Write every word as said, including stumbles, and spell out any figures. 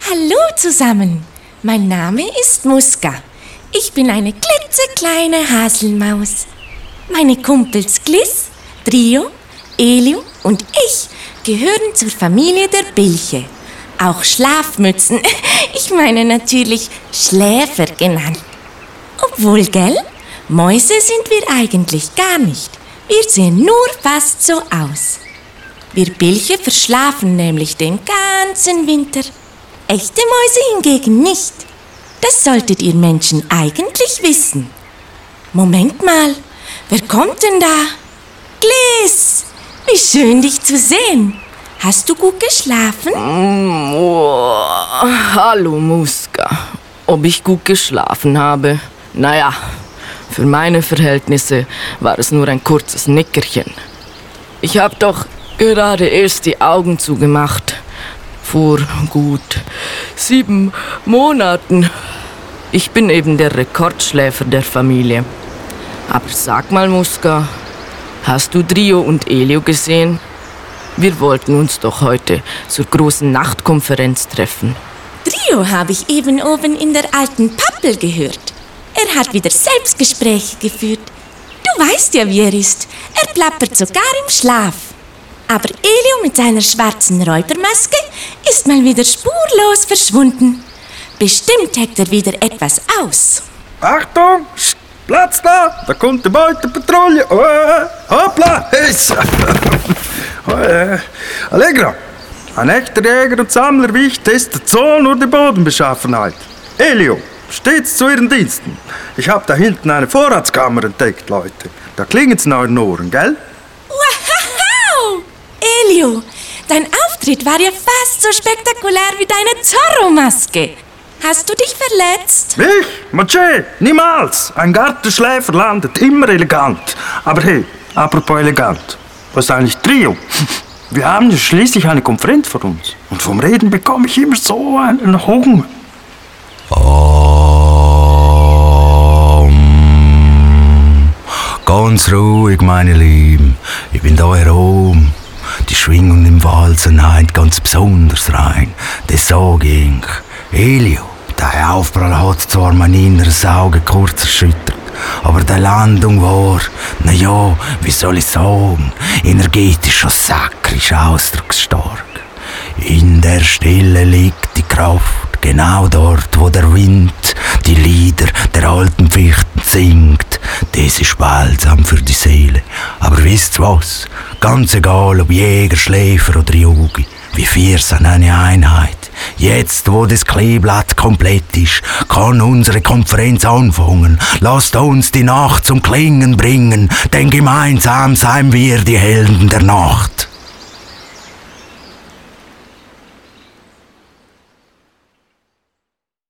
Hallo zusammen, mein Name ist Muska. Ich bin eine klitzekleine Haselmaus. Meine Kumpels Gliss, Trio, Elio und ich gehören zur Familie der Bilche. Auch Schlafmützen, ich meine natürlich Schläfer genannt. Obwohl, gell, Mäuse sind wir eigentlich gar nicht. Wir sehen nur fast so aus. Wir Bilche verschlafen nämlich den ganzen Winter. Echte Mäuse hingegen nicht. Das solltet ihr Menschen eigentlich wissen. Moment mal, wer kommt denn da? Gliss, wie schön dich zu sehen. Hast du gut geschlafen? Mm, oh, hallo Muska. Ob ich gut geschlafen habe? Naja, für meine Verhältnisse war es nur ein kurzes Nickerchen. Ich habe doch gerade erst die Augen zugemacht. Vor gut sieben Monaten. Ich bin eben der Rekordschläfer der Familie. Aber sag mal, Muska, hast du Trio und Elio gesehen? Wir wollten uns doch heute zur großen Nachtkonferenz treffen. Trio habe ich eben oben in der alten Pappel gehört. Er hat wieder Selbstgespräche geführt. Du weißt ja, wie er ist. Er plappert sogar im Schlaf. Aber Elio mit seiner schwarzen Räubermaske ist mal wieder spurlos verschwunden. Bestimmt heckt er wieder etwas aus. Achtung! Platz da! Da kommt die Beutepatrouille! Oh, äh, hoppla! Oh, äh. Allegra! Ein echter Jäger und Sammler wie ich testet so nur die Bodenbeschaffenheit. Elio, stets zu Ihren Diensten. Ich habe da hinten eine Vorratskammer entdeckt, Leute. Da klingelt's in euren Ohren, gell? Wow! Elio, dein Auftritt war ja fast so spektakulär wie deine Zorro-Maske. Hast du dich verletzt? Ich? Maché, niemals. Ein Gartenschläfer landet immer elegant. Aber hey, apropos elegant. Was ist eigentlich Trio? Wir haben ja schließlich eine Konferenz vor uns. Und vom Reden bekomme ich immer so einen Hunger. Um, ganz ruhig, meine Lieben. Ich bin da herum. Die Schwingung im Walzen heint ganz besonders rein. Das sag ich. Elio, der Aufprall hat zwar mein inneres Auge kurz erschüttert, aber die Landung war, na ja, wie soll ich sagen, energetisch und sakrisch ausdrucksstark. In der Stille liegt die Kraft, genau dort, wo der Wind die Lieder der alten Fichten singt. Das ist balsam für die Seele. Aber wisst was? Ganz egal, ob Jäger, Schläfer oder Yogi, wir vier sind eine Einheit. Jetzt, wo das Kleeblatt komplett ist, kann unsere Konferenz anfangen. Lasst uns die Nacht zum Klingen bringen, denn gemeinsam seien wir die Helden der Nacht.